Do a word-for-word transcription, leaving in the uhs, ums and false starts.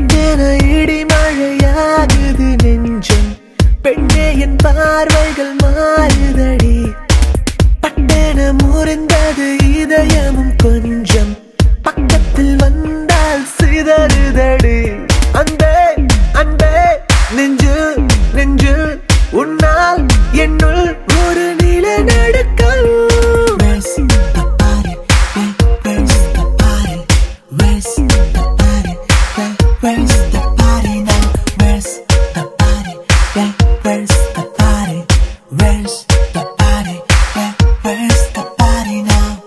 சட்டென இடி மழையாகுது நெஞ்சம் பெண்ணே என் பார்வைகள் மாறுதடி பட்டென முறிந்தது இதயமும் கொஞ்சம் பக்கத்தில் வந்தால் சிதறுதடி அன்பே அன்பே நெஞ்சு நெஞ்சு உன்னால் என்னுள் ஒரு நிலநடுக்கம் Where's